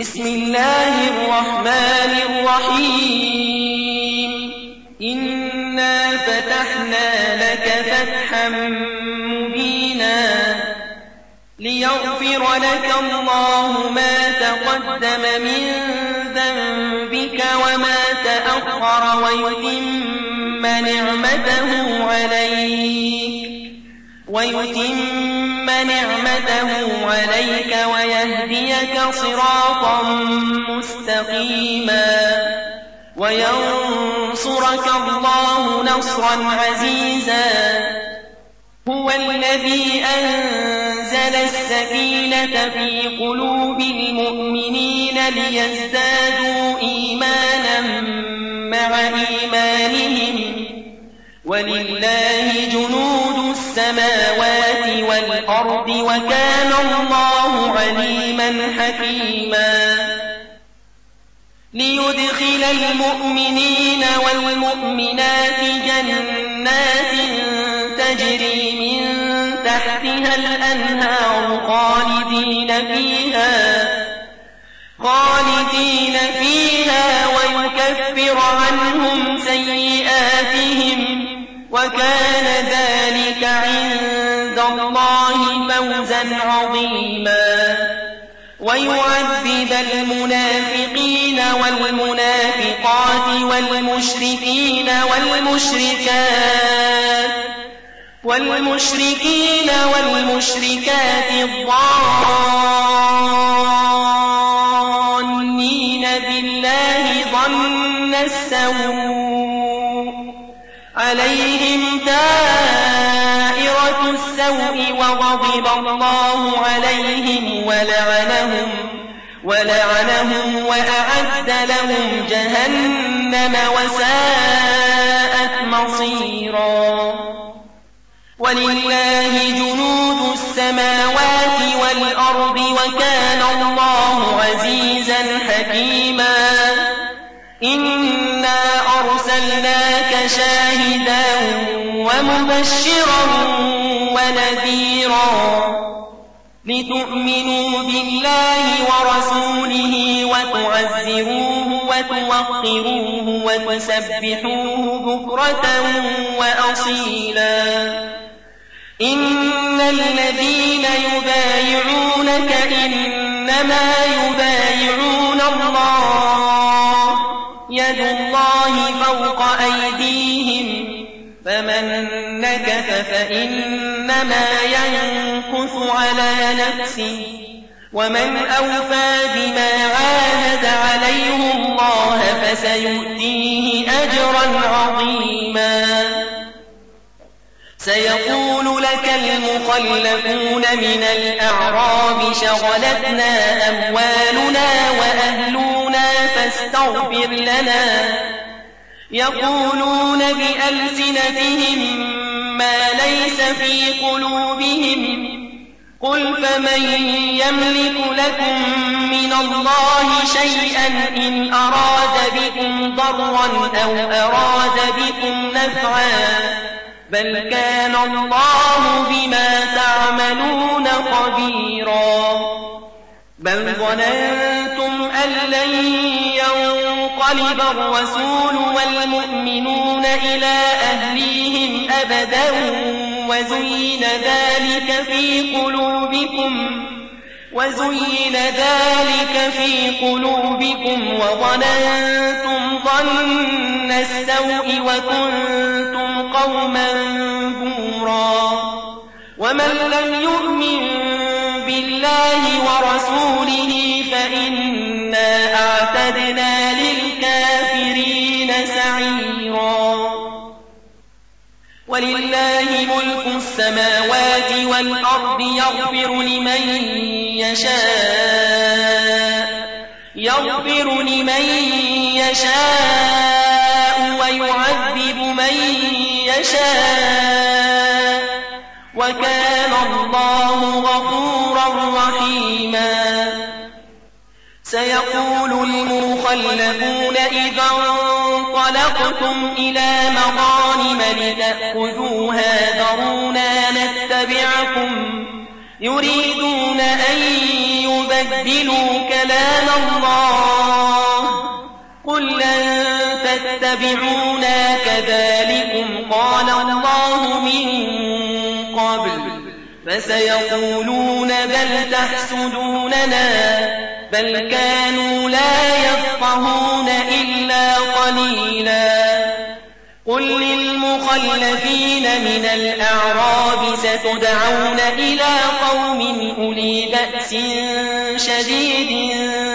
بسم الله الرحمن الرحيم إنا فتحنا لك فتحا مبينا ليغفر لك الله ما تقدم من ذنبك وما تأخر ويتم نعمته عليك ويهديك صراطا مستقيما وينصرك الله نصرا عزيزا هو الذي أنزل السكينة في قلوب المؤمنين ليزدادوا إيمانا مع إيمانهم ولله جنود السماوات والأرض وكان الله عليما حكيما ليدخل المؤمنين والمؤمنات جنات تجري من تحتها الأنهار خالدين فيها ويكفر عنهم سيئاتهم وكان ذلك عند الله فوزا عظيما ويعذب المنافقين والمنافقات والمشركين والمشركات الظانين بالله ظن السوء عليهم دائرة السوء وغضب الله عليهم ولعنهم وأعد لهم جهنم وساءت مصيرا ولله جنود السماوات والأرض وكان الله عزيزا حكيما إنا أرسلناك شاهدا ومبشرا ونذيرا لتؤمنوا بالله ورسوله وتعزروه وتوقروه وتسبحوه بكرة وأصيلا إن الذين يبايعونك إنما يبايعون الله يد الله فوق أيديهم فمن نكث فإنما ينكث على نفسه ومن أوفى بما عاهد عليه الله فسيؤتيه أجرا عظيما سيقول لك المخلفون من الأعراب شغلتنا أموالنا وأهلنا فاستغفر لنا يقولون بألسنتهم ما ليس في قلوبهم قل فمن يملك لكم من الله شيئا إن أراد بكم ضرا أو أراد بكم نفعا بل كان الله بما تعملون خبيرا بل ظننتم أن لن ينقلب الرسول والمؤمنون إلى أهليهم أبدا وزين ذلك في قلوبكم وظننتم ظن السوء وكنتم قوما بورا ومن لم يؤمن بالله ورسوله فإنا أعتدنا للكافرين سعيرا ولله ملك السماوات والأرض يغفر لمن يشاء ويعذب من يشاء وكان الله غفورا رحيما سيقول المخلفون إذا انطلقتم إلى مغانم لتأخذوها ذرونا نتبعكم يريدون أن يبدلوا كلام الله قل لن تتبعونا كذلكم قال الله من قبل فسيقولون بل تحسدوننا بل كانوا لا يفقهون إلا قليلا قل للمخلفين من الأعراب ستدعون إلى قوم أولي بأس شديد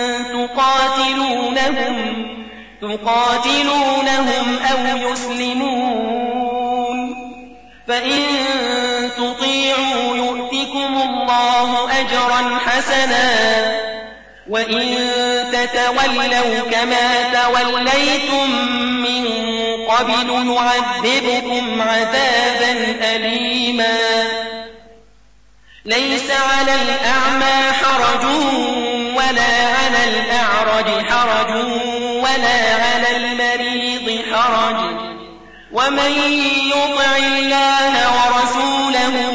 تقاتلونهم أو يسلمون فإن تطيعوا يؤتكم الله أجرا حسنا وإن تتولوا كما توليتم من قبل نعذبكم عذابا أليما ليس على الأعمى حرج ولا على الأعرج حرج ولا على المريض حرج ومن يطع الله ورسوله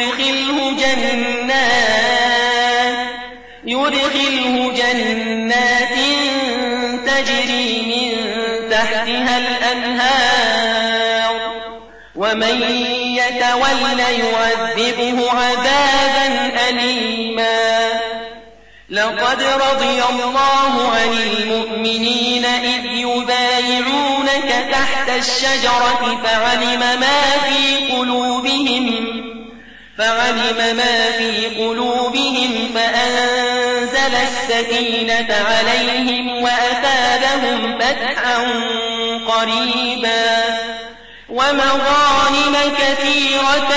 يدخله جنات تجري من تحتها الأنهار ومن يتول يعذبه عذابا أليما لقد رضي الله عن المؤمنين إذ يبايعونك تحت الشجرة فعلم ما في قلوبهم فأنزل السكينة عليهم وأثابهم فتحا قريبا ومغانم كثيرة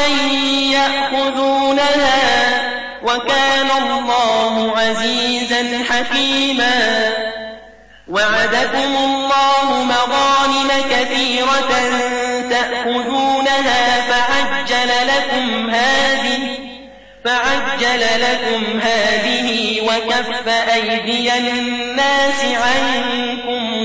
يأخذونها وكان الله عزيزا حكيما وعدكم الله مغانم كثيرة تأخذونها فعجل لكم هذه وكف أيدي الناس عنكم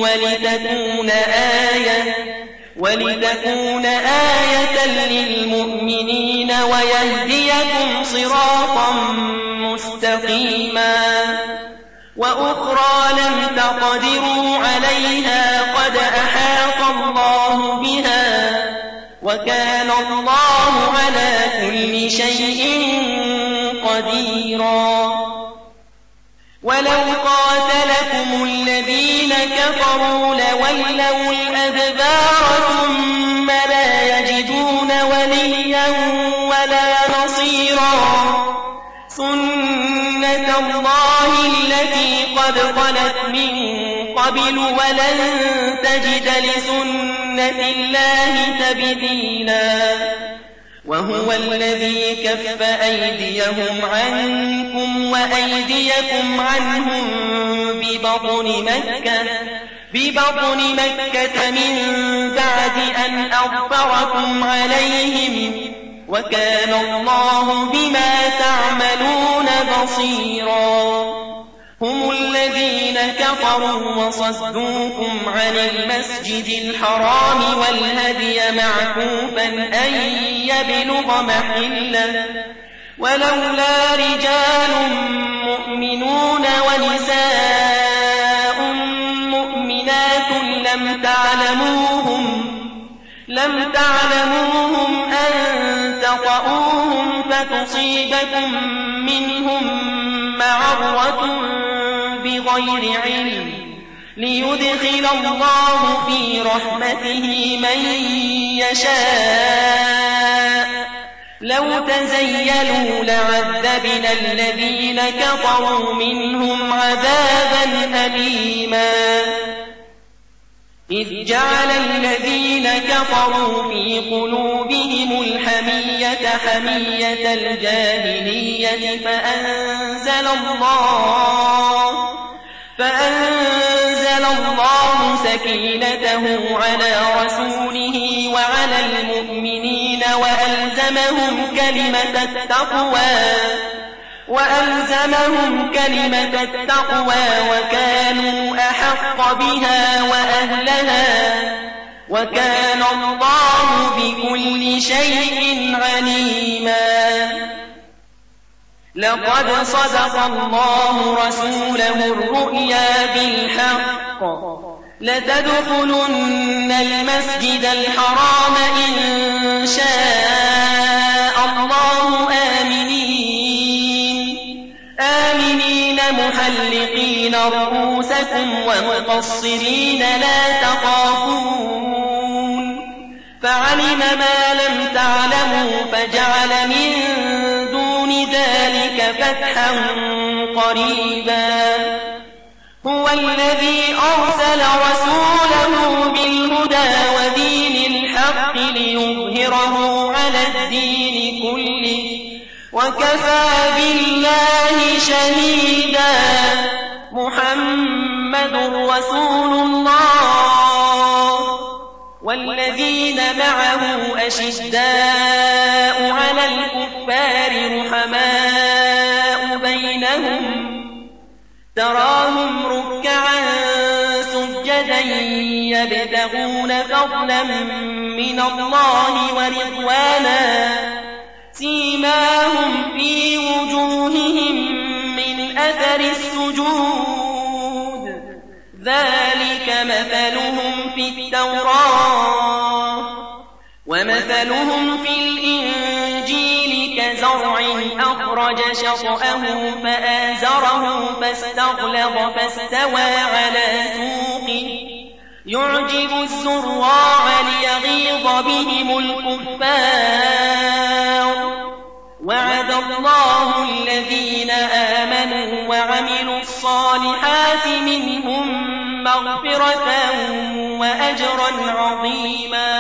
ولتكون آية للمؤمنين ويهديكم صراطا مستقيما وأخرى لم تقدروا عليها قد أحاط الله بها وكان الله على كل شيء قديرا ولو قاتلكم الذين كفروا لولوا الأدبار ثم لا يجدون وليا ولا نصيرا سنة الله التي قد خلت من قبل ولن تجد لسنة الله تبديلا وهو الذي كف أيديهم عنكم وأيديكم عنهم ببطن مكة من بعد أن أظفركم عليهم وكان الله بما تعملون بصيرا هم الذين كفروا وصدوكم عن المسجد الحرام والهدي معكوفا أن يبلغ محله ولولا رجال مؤمنون ونساء مؤمنات لم تعلموهم أن تطؤوهم فتصيبكم منهم معرة بغير علم ليدخل الله في رحمته من يشاء لو تزيلوا لعذبنا الذين كفروا منهم عذابا أليما إذ جعل الذين كفروا في قلوبهم الحمية حمية الجاهلية فأنزل الله سكينته على رسوله وعلى المؤمنين وألزمهم كلمة التقوى وكانوا أحق بها وأهلها وكان الله بكل شيء عليما لقد صدق الله رسوله الرؤيا بالحق لتدخلن المسجد الحرام إن شاء الله آمنين محلقين رؤوسكم ومقصرين لا تخافون فعلم ما لم تعلموا فجعل من دون ذلك فتحا قريبا هو الذي أرسل رسوله بالهدى ودين الحق ليظهره على الدين كله وكفى بالله شهيدا محمد رسول الله والذين معه أشداء على الكفار رحماء بينهم تراهم ركعا سجدا يبتغون فضلا من الله ورضوانا سيماهم في وجوههم من أثر السجود ذلك مثلهم في التوراة ومثلهم في الإنجيل كزرع أخرج شطأه فآزره فاستغلظ فاستوى على سوقه يعجب الزراع ليغيظ بهم الكفار وعد الله الذين آمنوا وعملوا الصالحات منهم مغفرة وأجرا عظيما